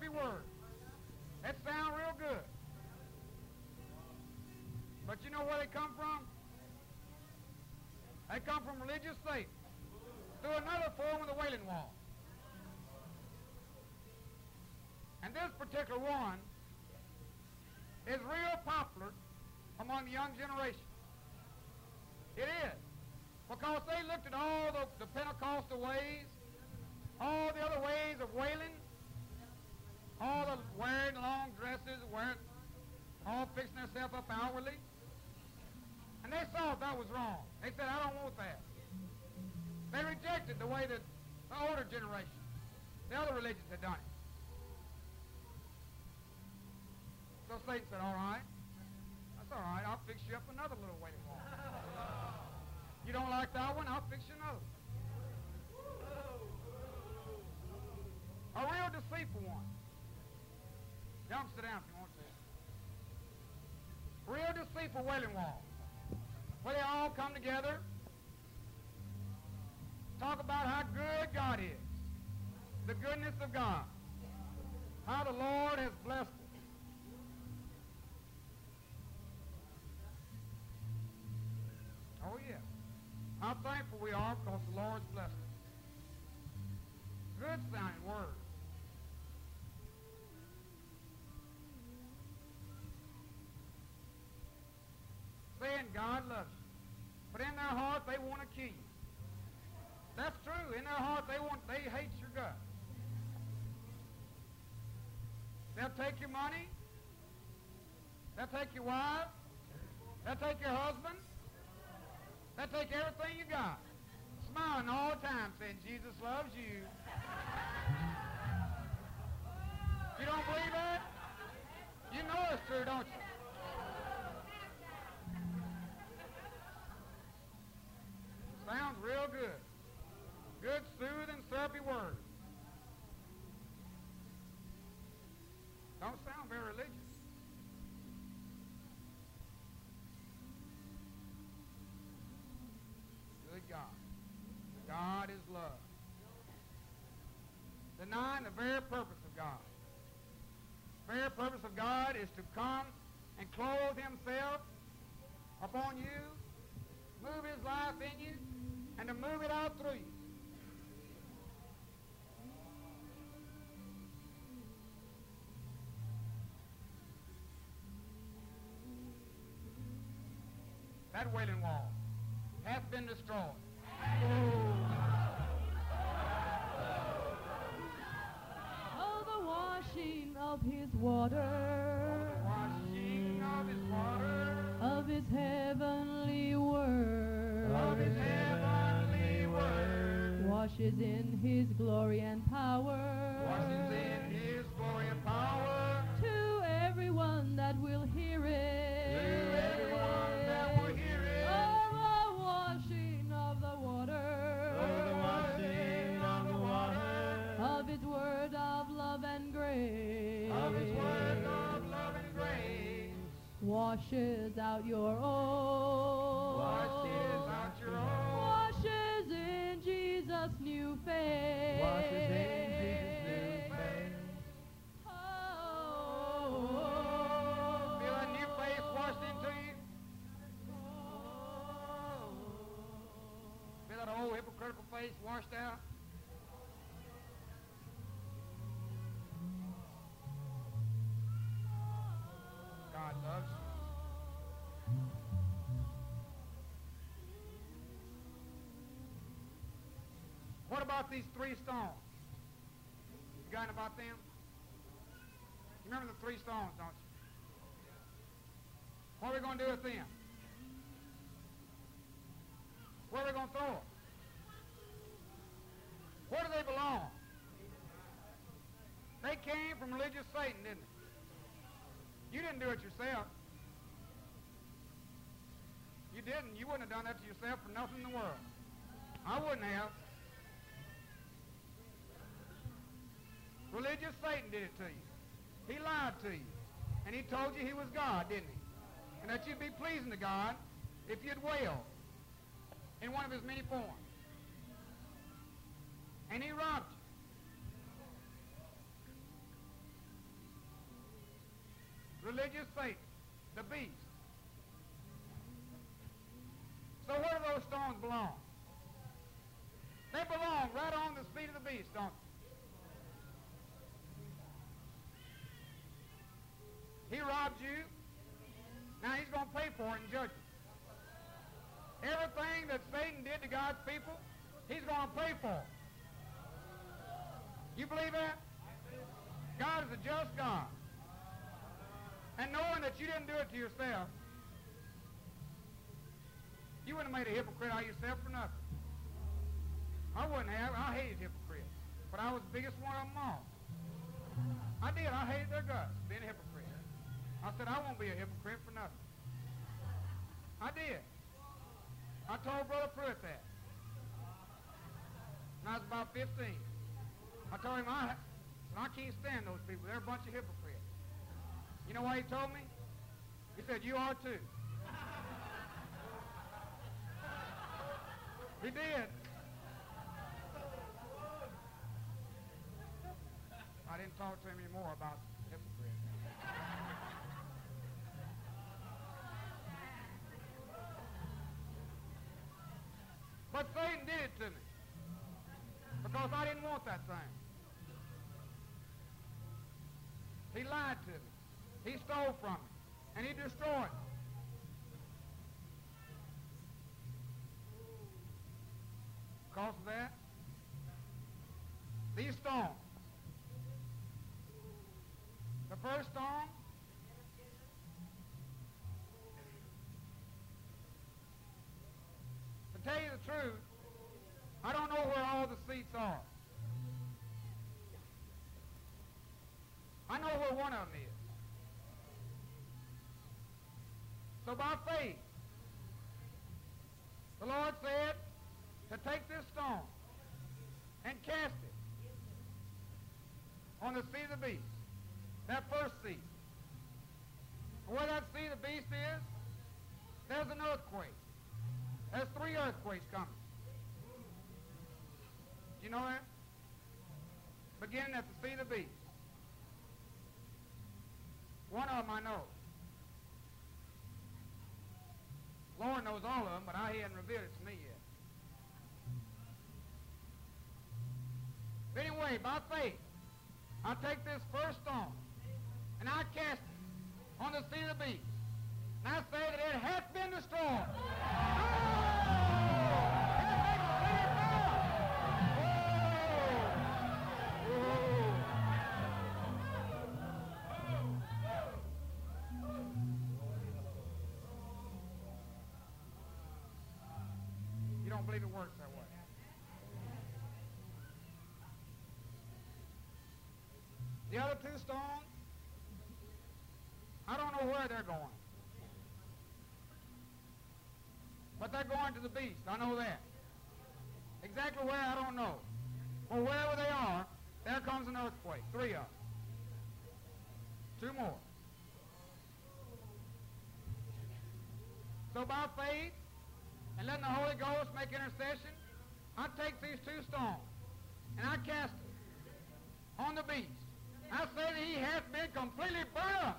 syrupy words. That sound real good. But you know where they come from? They come from religious Satan through another form of the Wailing Wall. And this particular one is real popular among the young generation. It is. Because they looked at all the Pentecostal ways, all the other ways of wailing, all the wearing long dresses, all fixing themselves up outwardly. And they saw that was wrong. They said, I don't want that. They rejected the way that the older generation, the other religions had done it. So Satan said, all right, that's all right, I'll fix you up another little wailing wall. You don't like that one, I'll fix you another. A real deceitful one. Y'all sit down if you want to. Real deceitful wailing wall. Where they all come together, talk about how good God is, the goodness of God, how the Lord has blessed us. Oh, yeah. How thankful we are because the Lord's blessed us. Good sounding words. Saying God loves you. But in their heart, they want to kill you. That's true. In their heart, they hate your guts. They'll take your money. They'll take your wife. They'll take your husband. They'll take everything you got. Smiling all the time, saying, Jesus loves you. You don't believe that? You know it's true, don't you? Sounds real good. Good, soothing, syrupy words. Don't sound very religious. Good God. God is love. Denying the very purpose of God. The very purpose of God is to come and clothe himself upon you, move his life in you, and to move it out through you. That wailing wall hath been destroyed. Oh, the washing of his water. Oh, the washing of his water. Of his heavenly word. Of his heavenly word. Washes in his glory and power. Washes in his glory and power. To everyone that will hear it. To everyone that will hear it. Oh, the washing of the water. Oh, the washing of the water. Of his word of love and grace. Of his word of love and grace. Washes out your old. Washes out your own. Washes in Jesus' new face. Washes in Jesus' new face. Oh. Feel a new face washed into you? Feel that old hypocritical face washed out? God loves you. What about these three stones? You got about them? You remember the three stones, don't you? What are we going to do with them? Where are we going to throw them? Where do they belong? They came from religious Satan, didn't they? You didn't do it yourself. You didn't. You wouldn't have done that to yourself for nothing in the world. I wouldn't have. Religious Satan did it to you. He lied to you. And he told you he was God, didn't he? And that you'd be pleasing to God if you'd wail in one of his many forms. And he robbed you. religious Satan, the beast. So where do those stones belong? They belong right on the feet of the beast, don't they? He robbed you. Now he's going to pay for it in judgment. Everything that Satan did to God's people, he's going to pay for it. You believe that? God is a just God. And knowing that you didn't do it to yourself, you wouldn't have made a hypocrite out of yourself for nothing. I wouldn't have. I hated hypocrites. But I was the biggest one of them all. I did. I hated their guts, being a hypocrite. I said, I won't be a hypocrite for nothing. I did. I told Brother Pruitt that. When I was about 15. I told him, I can't stand those people. They're a bunch of hypocrites. You know what he told me? He said, you are too. He did. I didn't talk to him anymore about hypocrites. But Satan did it to me because I didn't want that thing. He lied to me. He stole from me. And he destroyed me. Because of that, these stones. The first stone, to tell you the truth, I don't know where all the seats are. I know where one of them is. So by faith, the Lord said to take this stone and cast it on the seat of the beast, that first seat. And where that seat of the beast is, there's an earthquake. There's 3 earthquakes coming. Do you know that? Beginning at the seat of the beast. One of them I know. Lord knows all of them, but I hadn't revealed it to me yet. But anyway, by faith, I take this first stone and I cast it on the seat of the beast. And I say that it hath been destroyed. You don't believe it works that way. The other 2 stones, I don't know where they're going. But they're going to the beast. I know that. Exactly where, I don't know. But wherever they are, there comes an earthquake. 3 of them. 2 more. So by faith, and letting the Holy Ghost make intercession, I take these 2 stones, and I cast them on the beast. I say that he hath been completely burned up.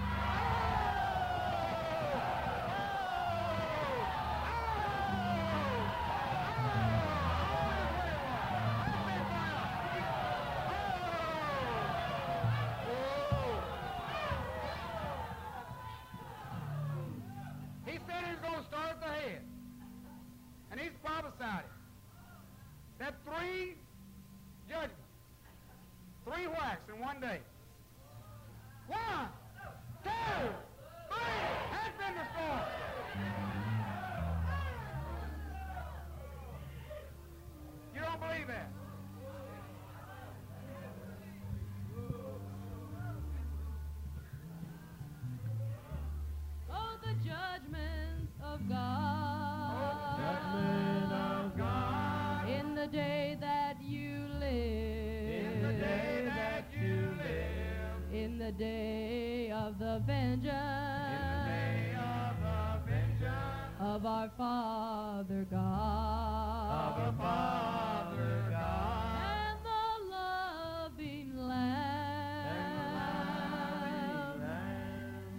He said he was going to start at the head. And he's prophesied it. That 3 judgments, 3 whacks in one day. 1, 2, 3, has been destroyed. You don't believe that? Oh, the judgments of God. Judgment of God. In the day that you live. In the day that you live. In the day of the vengeance. In the day of the vengeance. Of our Father God. Of the Father God. And the loving Lamb.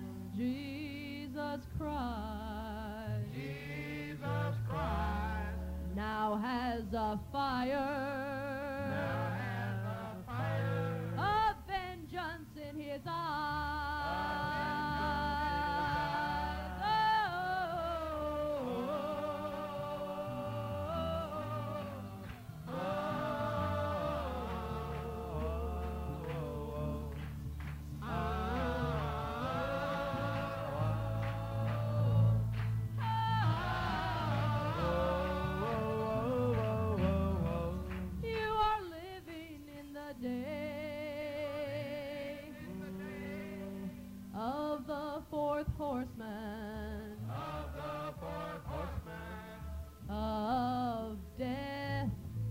fourth horseman of the fourth horseman of death,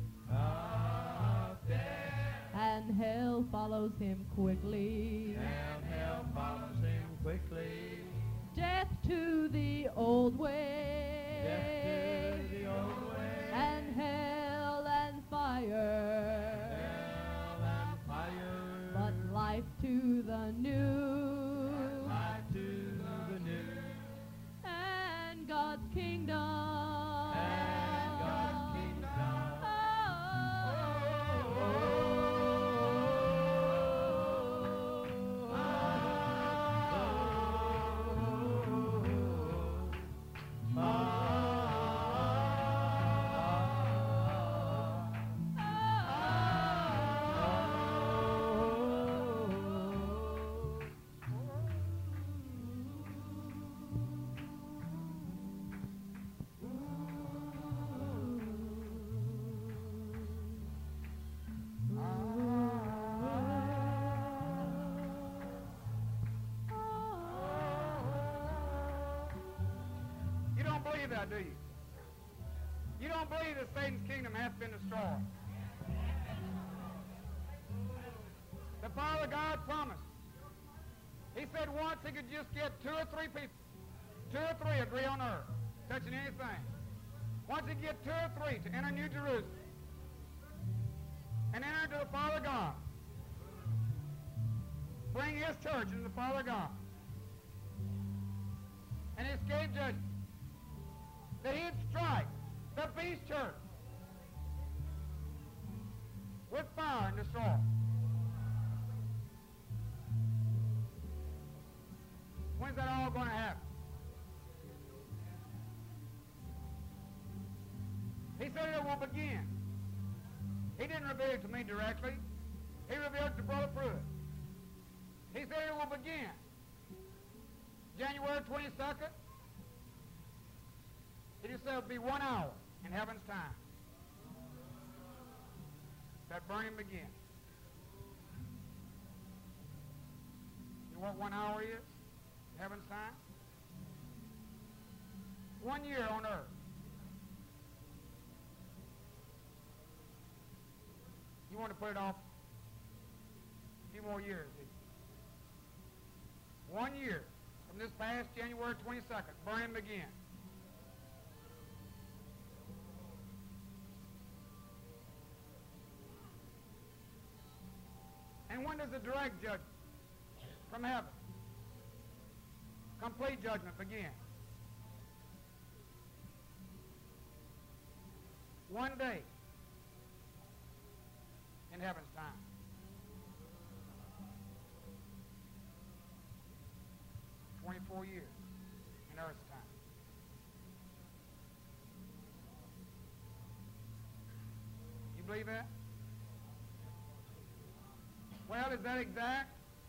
of death, and hell follows him quickly. and hell follows him quickly. Death to the old way, Death to the old way, and hell and fire, hell and fire, but life to the new, life to the new, and God's kingdom. and God's kingdom. You don't believe that, do you? You don't believe that Satan's kingdom hath been destroyed. The Father God promised. He said once he could just get 2 or 3 people, 2 or 3 agree on earth, touching anything. Once he get 2 or 3 to enter New Jerusalem and enter into the Father God, bring his church into the Father God, and escape judgment, that he'd strike the beast church with fire and destroy it. When's that all going to happen? He said it will begin. He didn't reveal it to me directly. He revealed it to Brother Pruitt. He said it will begin January 22nd. He just said it will be 1 hour in heaven's time. That burning begins. You know what 1 hour is? Heaven's time? 1 year on earth. You want to put it off a few more years, do you? 1 year from this past January 22nd, burning begins. And when does the direct judgment from heaven, complete judgment, begin? One day in heaven's time. "24 years in earth's time." You believe that? Well, is that exact?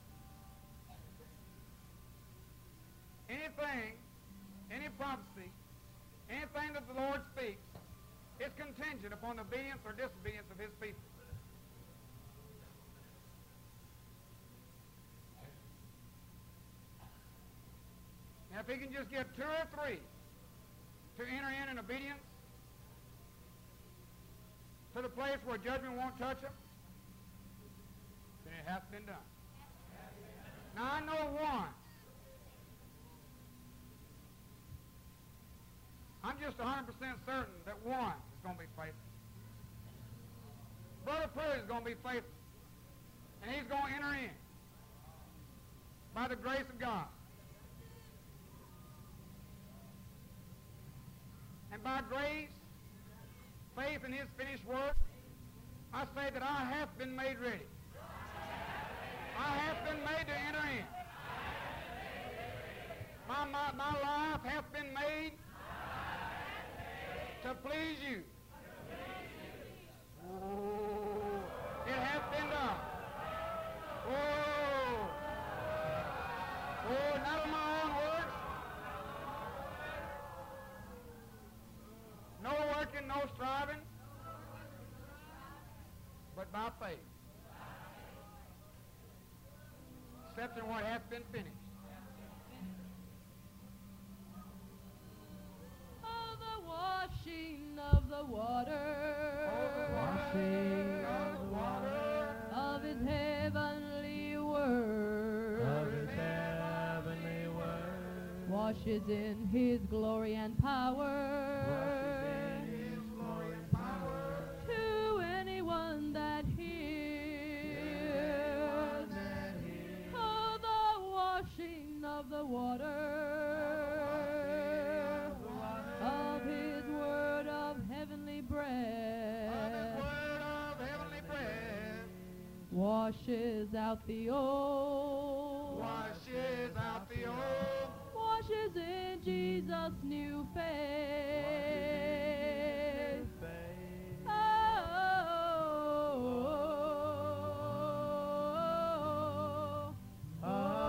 Anything, any prophecy, anything that the Lord speaks is contingent upon the obedience or disobedience of his people. Now, if he can just get 2 or 3 to enter in obedience to the place where judgment won't touch them, then it has been done. Now, I know one. I'm just 100% certain that one is going to be faithful. Brother Pruitt is going to be faithful. And he's going to enter in by the grace of God. And by grace, faith in his finished work, I say that I have been made ready. I have been made to enter in. My life hath been made to please you. Oh, it hath been done. Oh, not of my own works. No working, no striving, but by faith. Accepting what hath been finished. washing of the water of His heavenly word, of His heavenly word, washes in His glory and power, washes in His glory and power, to anyone that hears. Oh, the washing of the water of His word of heavenly bread washes out the old, Washes out the old. washes in Jesus' new face. Oh,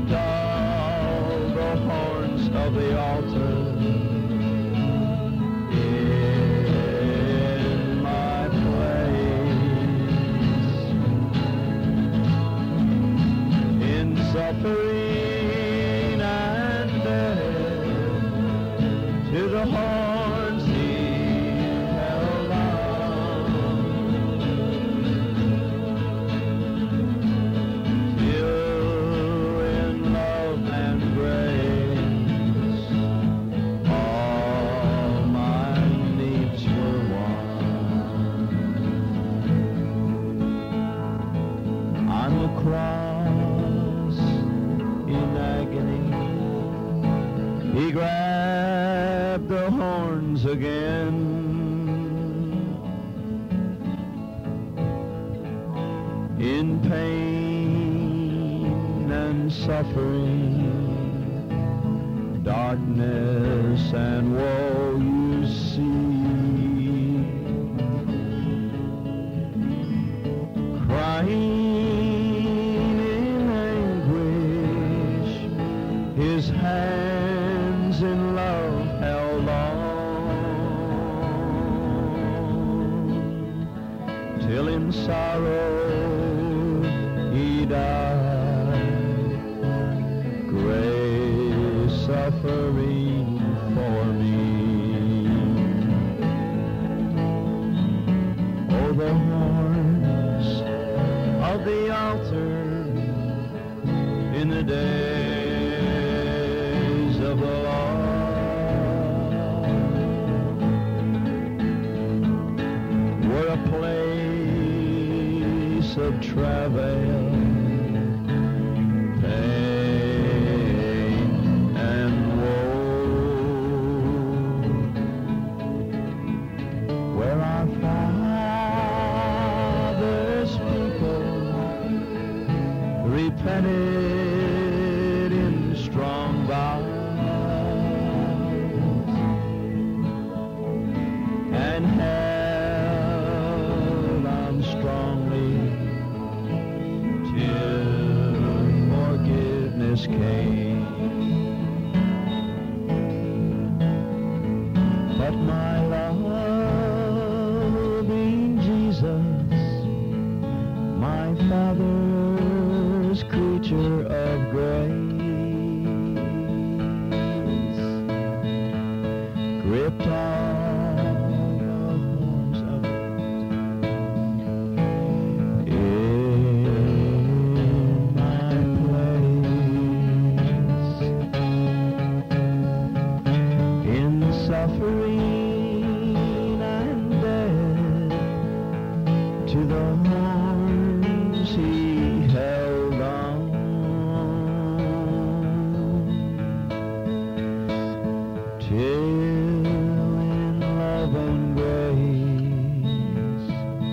stripped all the horns of the altar. In my place, in suffering and death, to the horns he held on, till in love and grace all my needs were won. On the cross in agony, he grabbed the horns again. In pain and suffering, darkness and woe you see, crying in anguish, his hands in love held on, till in sorrow he died, grace suffering for me. Oh, the horns of the altar in the days of the Lord were a place of travail, pain and woe, where our Father's people repented in strong vows and held on strongly till forgiveness came. But my loving Jesus, my Father's creature of grace, gripped all the horns of in my place, in suffering and death, to the horns he held on, till in love and grace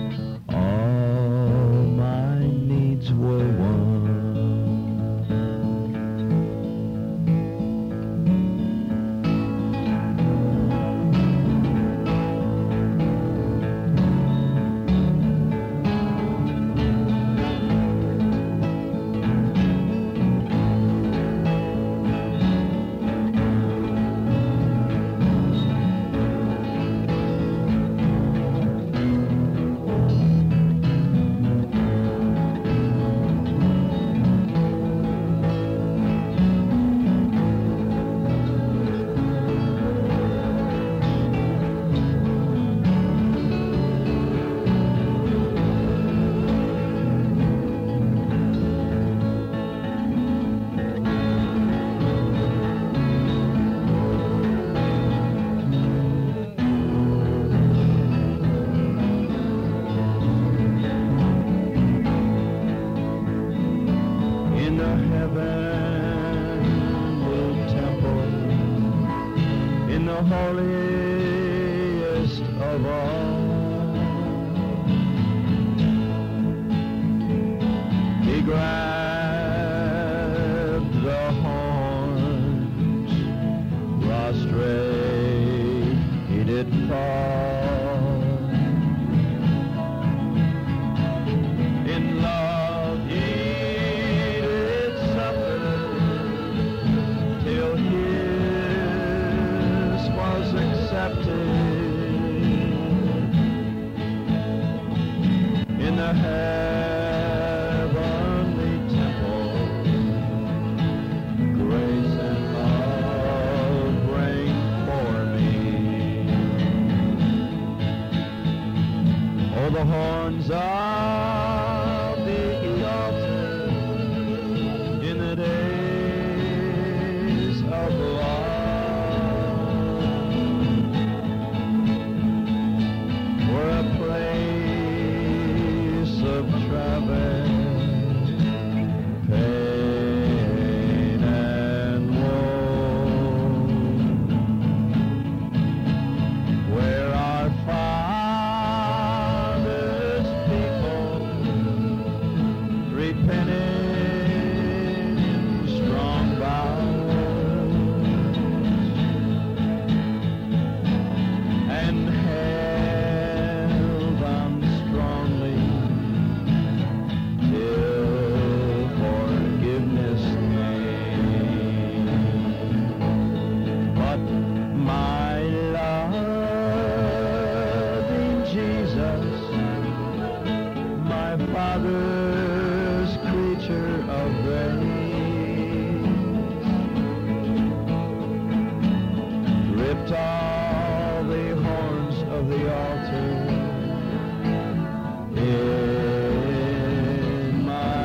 all my needs were won. holiest of all. He grabbed the horns, prostrate he did fall. In love he did suffer, penny in strong bows and held on strongly till forgiveness came. But my loving Jesus, my Father's creature of grace, ripped all the horns of the altar in my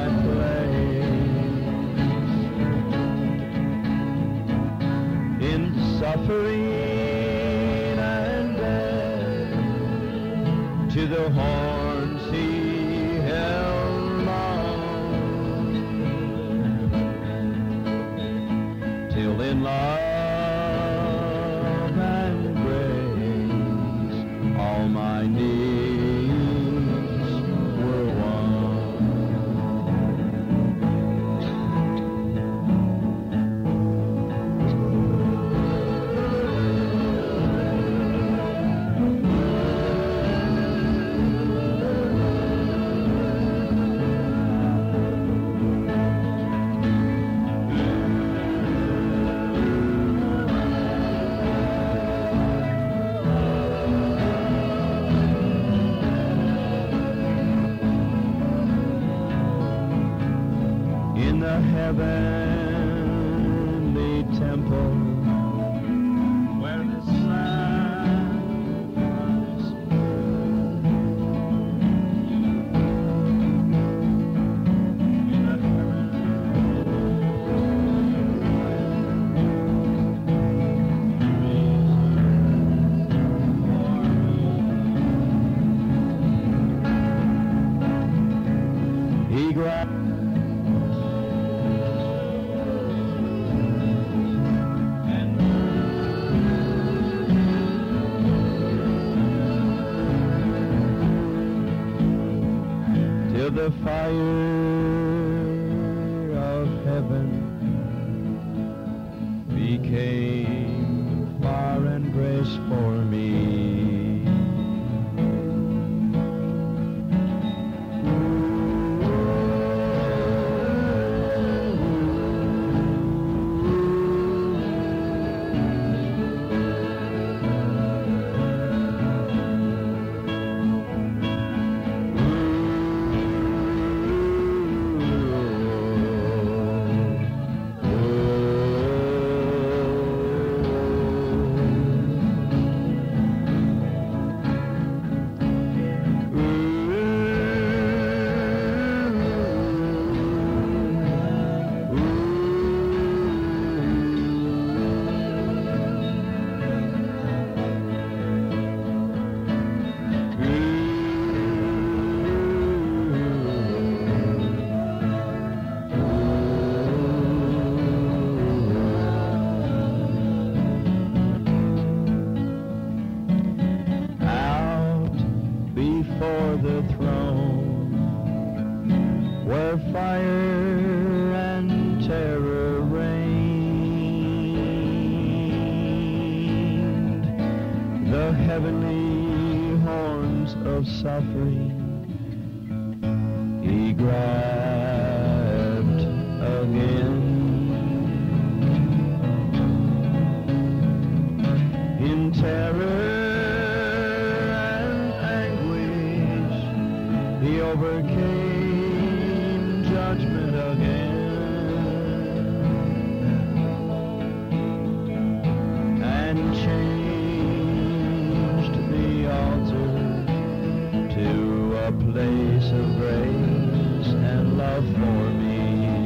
place. In suffering and death, to the horns he held on, till in love and grace all my needs were won. In the heavenly temple where the sacrifice in the heaven he grabbed till the fire of heaven became fire and grace for me. Before the throne, where fire and terror reigned, the heavenly horns of suffering he grabbed again. In terror he overcame judgment again and changed the altar to a place of grace and love for me.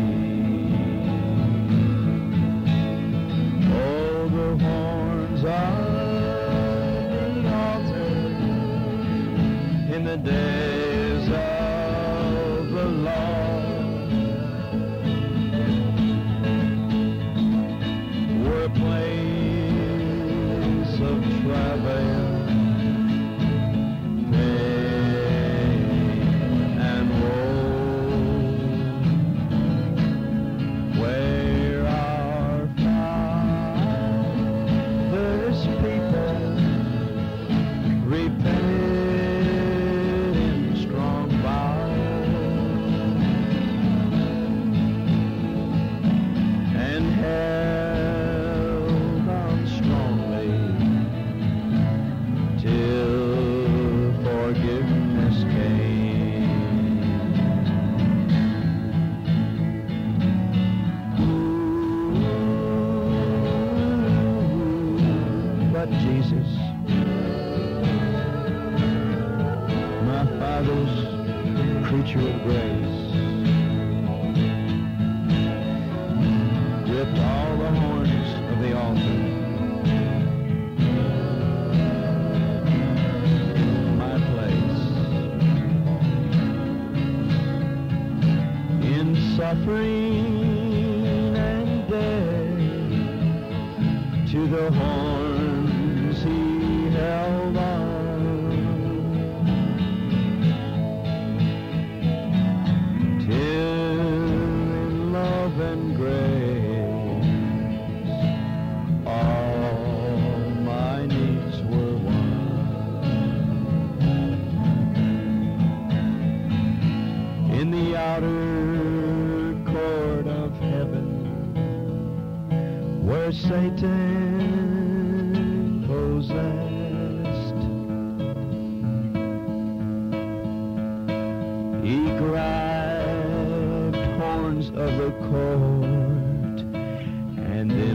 Oh, the horns of the altar in the days of the law were a place of travail, pain, and woe. grace. Gripped all the horns of the altar. My place. In suffering and death, to the horns he held on. Satan possessed, he grabbed horns of the court, and in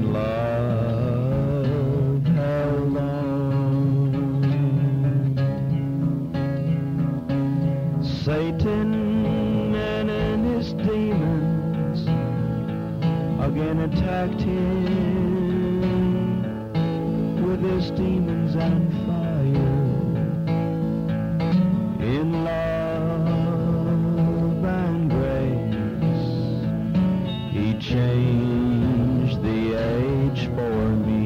love held on. Satan and his demons again attacked him with his demons on fire. In love and grace, he changed the age for me.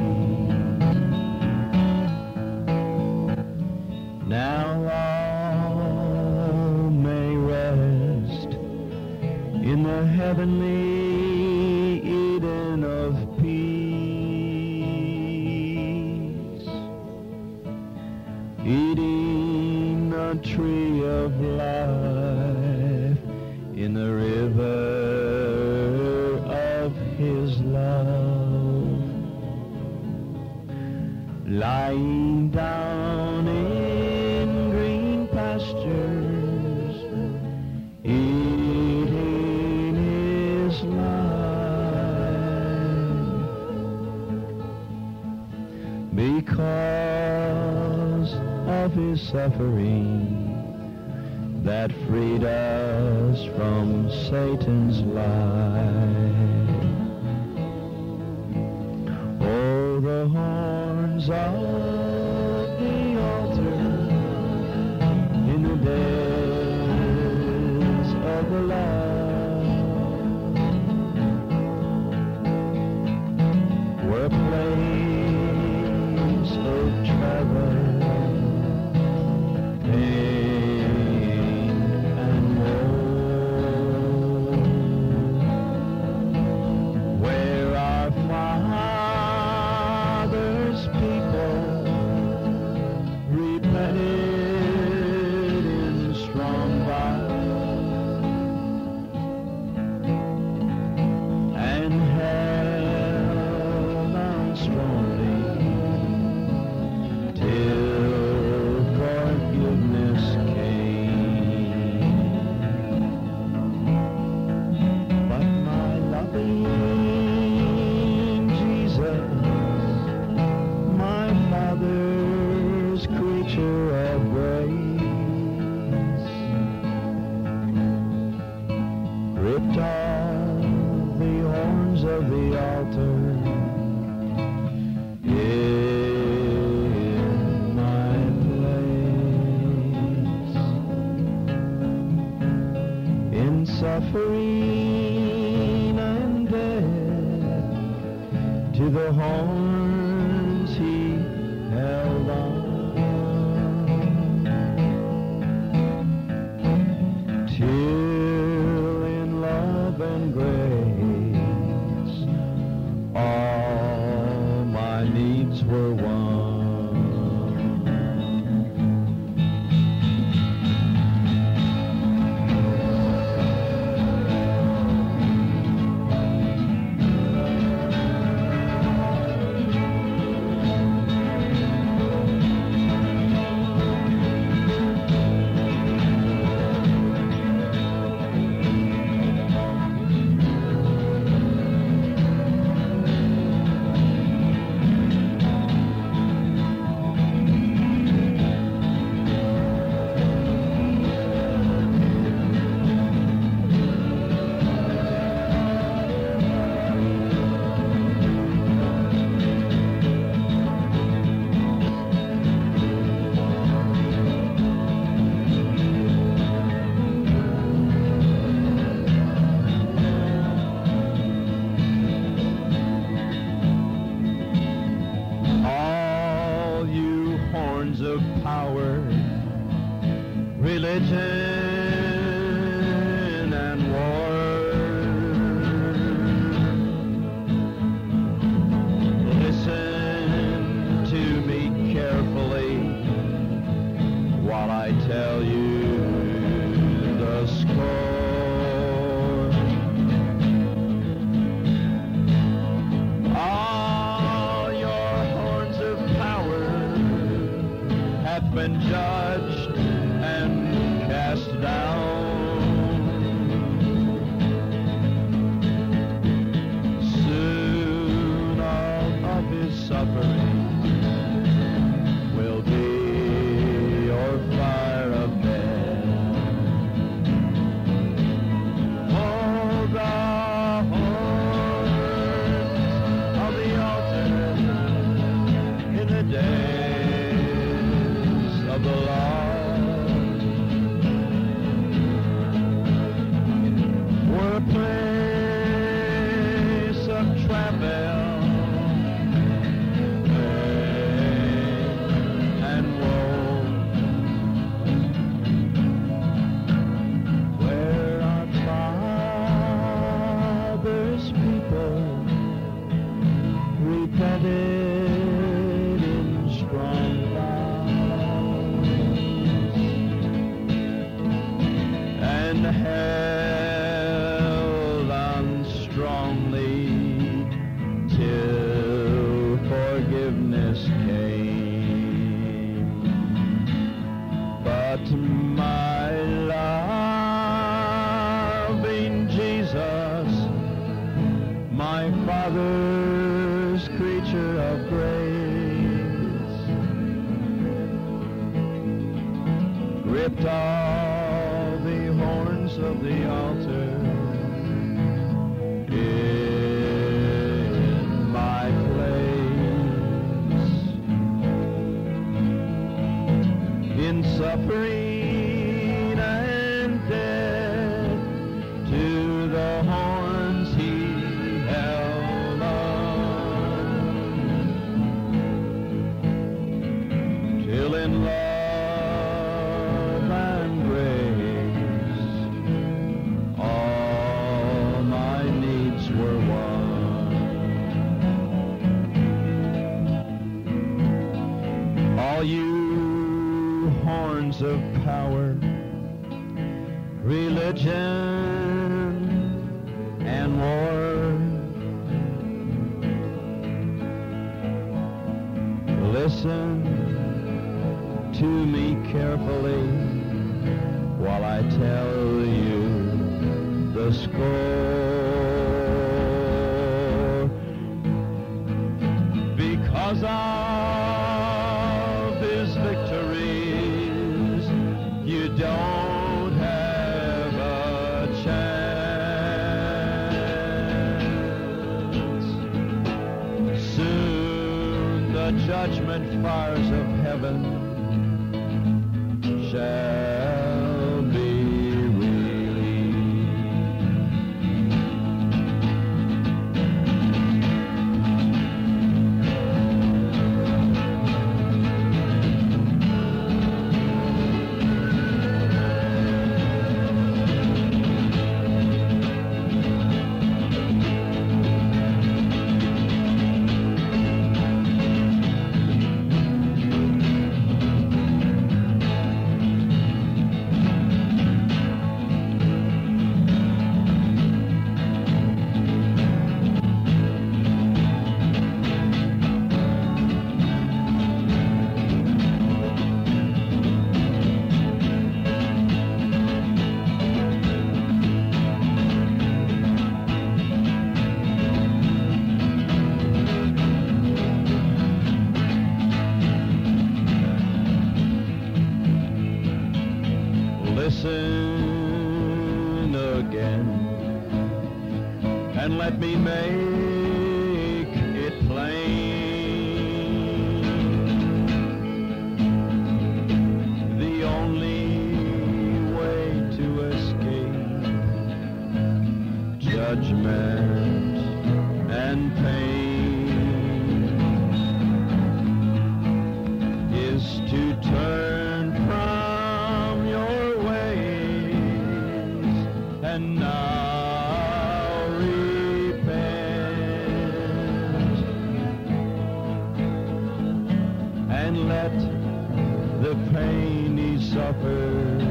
Now all may rest in the heavenly Eden of peace, eating a tree of life in the river of his love, lying down in green pastures, eating his life, because of his suffering that freed us from Satan's lie. Oh, the horns of the altar in the days of the law were a place of travel, pain and woe, where our Father's people repented in strong vows and held on strongly till forgiveness came. But my loving Jesus, my Father's creature of grace, gripped all the horns of the altar in my place. In suffering and death, to the horns he held on, till in love and grace all my needs were won. Jesus, my Father's creature of grace, ripped all the horns of the altar in my place, in suffering and death, to the horns he held on, till in love and grace all my needs were won. All you horns of power, religion and war, listen to me carefully while I tell you the score. Because of his victories, you don't have a chance. Soon the judgment fires of heaven shall be released. Listen again, and let me make it plain. The only way to escape judgment and pain is to turn from your ways and now repent and let the pain he suffered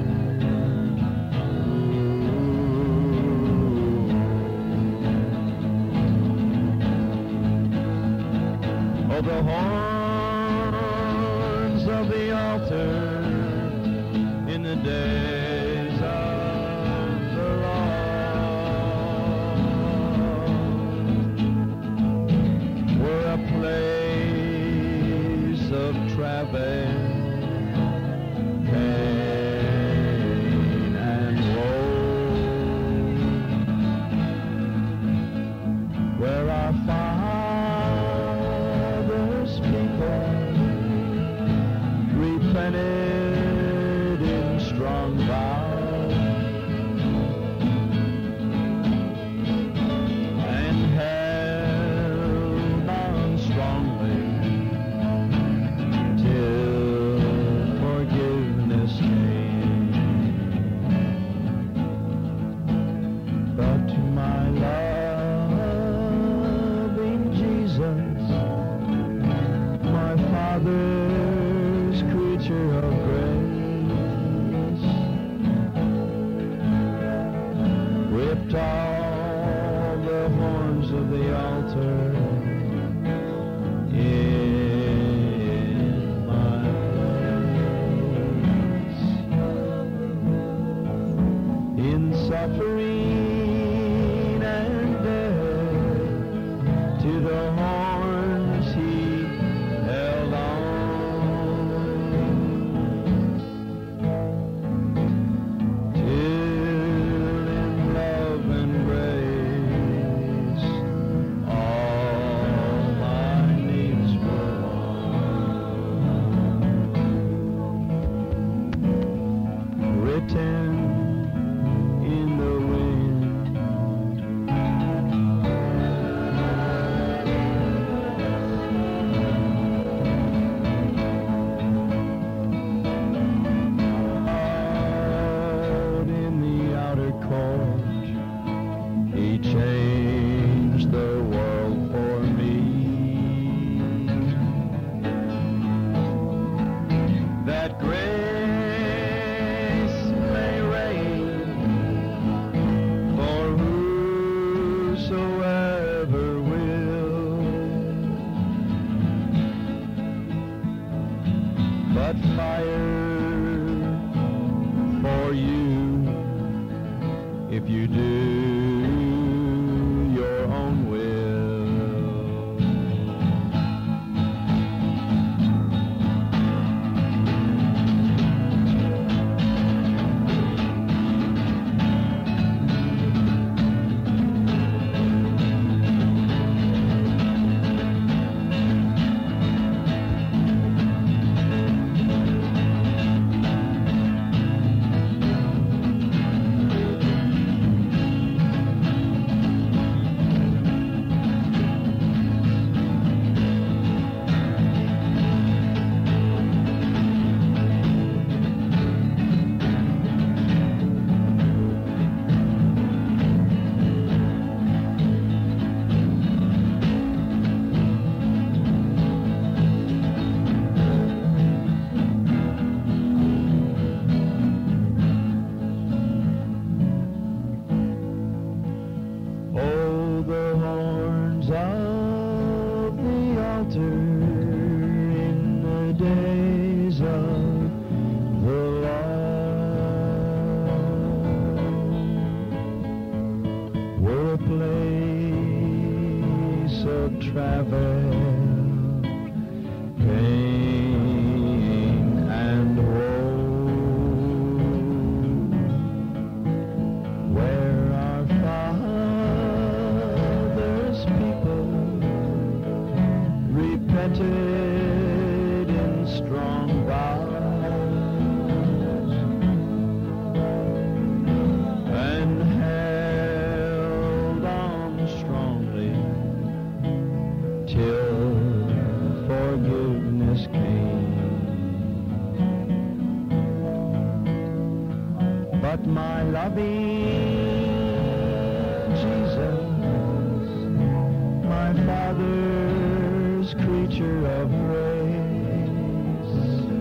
oh, the horns of the altar in the days of the Lord were a place of travail, pain and woe, where our fathers people replanted in strong vow and held on strongly till forgiveness came. But my loving Jesus, my Father's creature of grace, ripped all the horns of the altar in my place, in suffering if you do your own will. Oh, the horns of the altar in the days of the Lord were a place of travel, pain and woe, where our fathers' people repented in strong vows and held on strongly till forgiveness came. But my loving Jesus, my Father's creature of grace,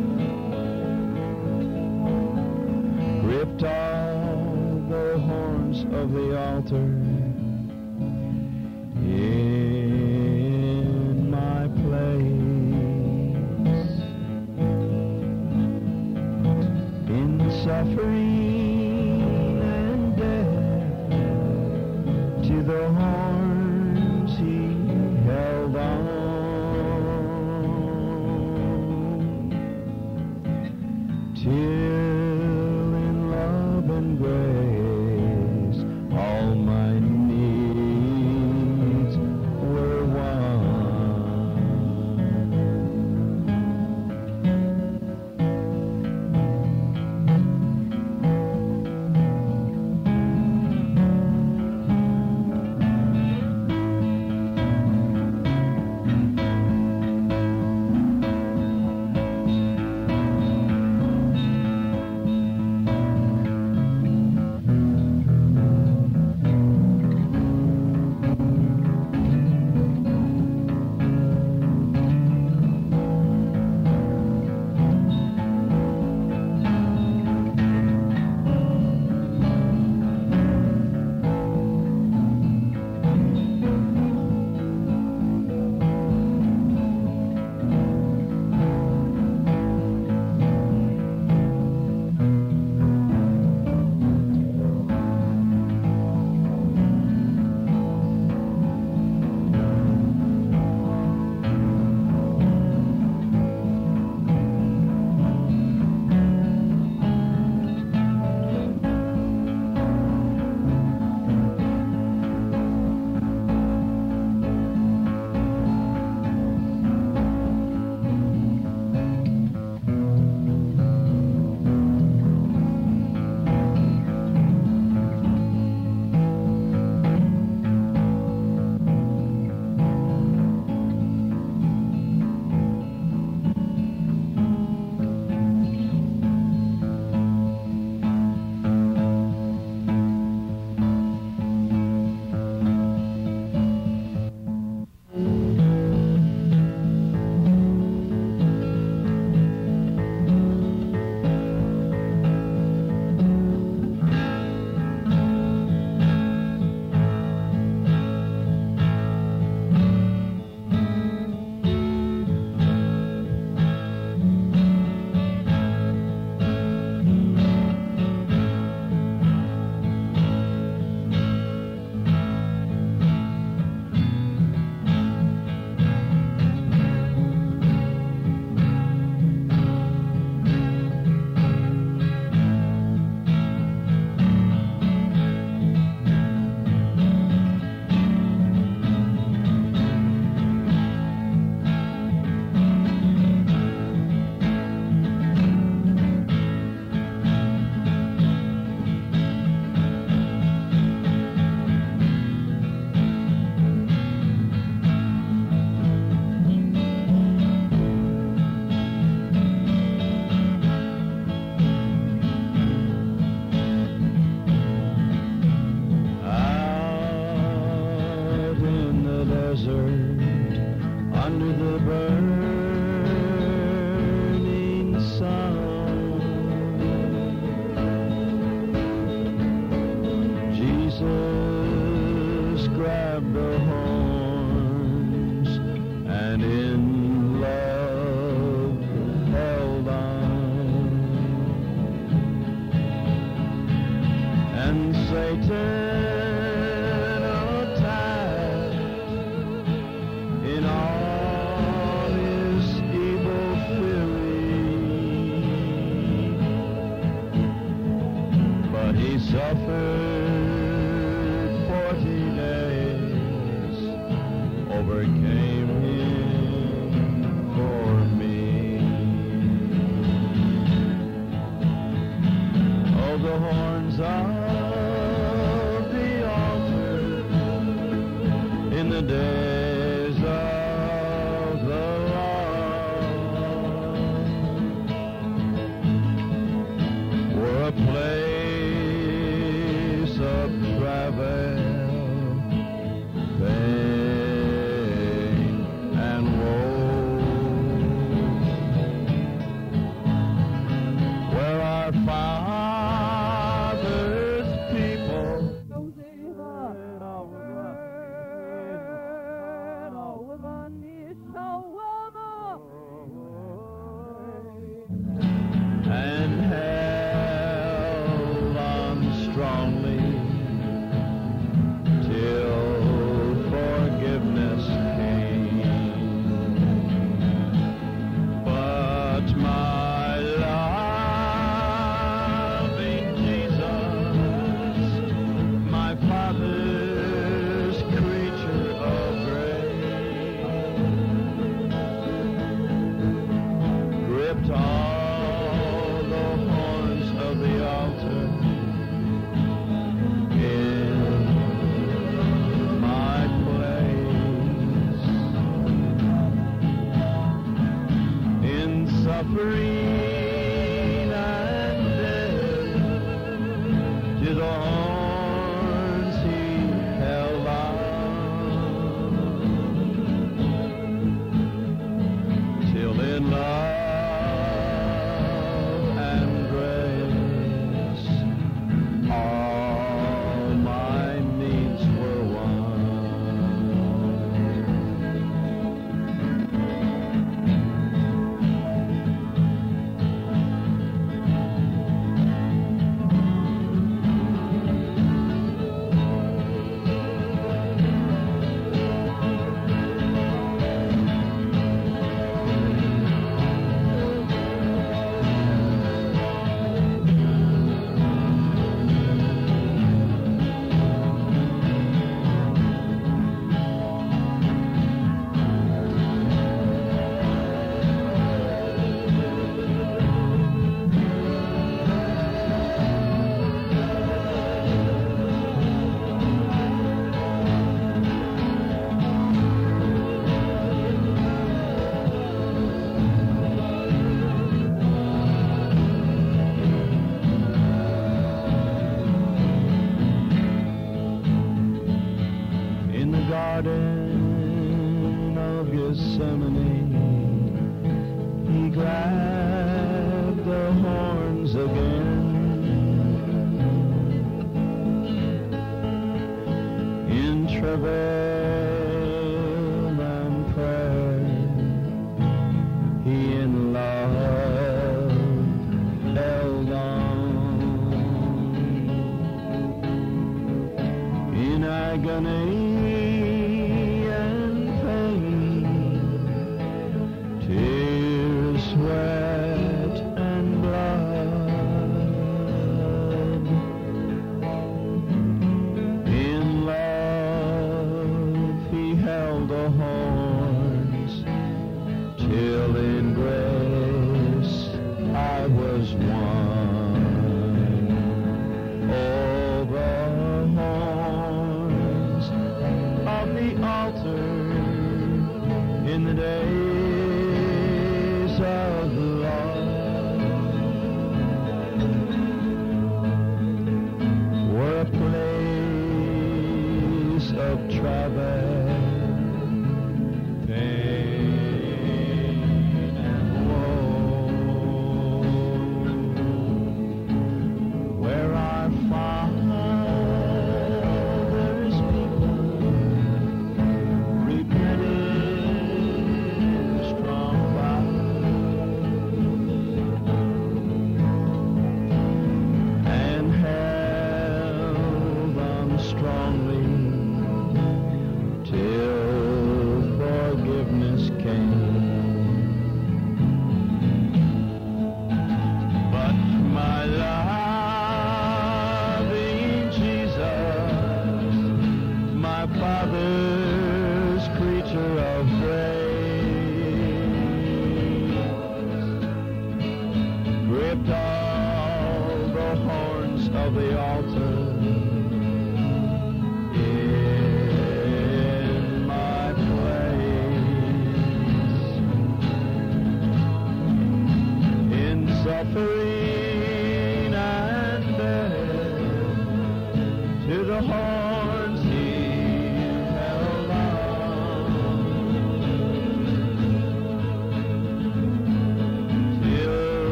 gripped all the horns of the altar in my place, in suffering and death, to the horns he held on, till in love and grace all my needs were won. desert, under the burning sun. Jesus grabbed the horns and in love held on. And Satan suffered 40 days, overcame him for me. Oh, the horns of the altar in the days of the law were a place of travel, pain, and woe, where our fathers' people and held on strongly till forgiveness came. But my loving Jesus, my Father's creature of grace, gripped all the horns of the altar suffering and death, to the horns he held on, till in love and grace all my needs were won. Garden of Gethsemane, he grabbed the horns again. In travail and prayer, he in love held on. In agony sweat and blood, in love he held the horns, till in grace I was one. Oh, the horns of the altar in the days of the law were a place of travel,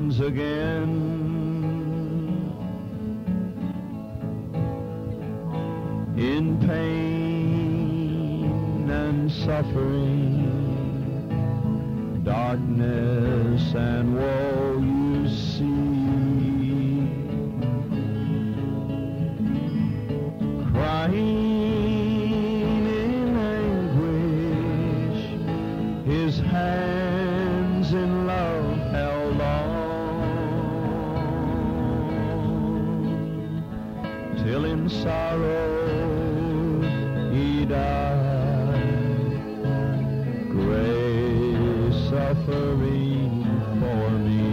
comes again. In pain and suffering, darkness and woe you see, crying in anguish, his hands in love held on, till in sorrow he died, grace suffering for me.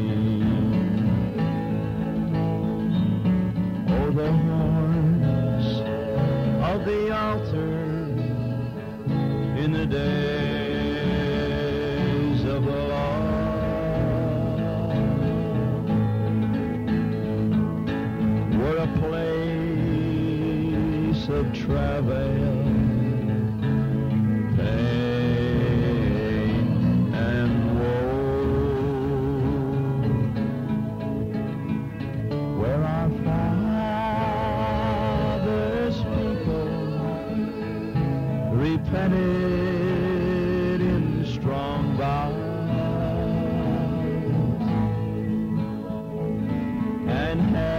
Oh, the horns of the altar in the days of the Lord were a place of travail, pain, and woe, where our fathers' people repented in strong vows and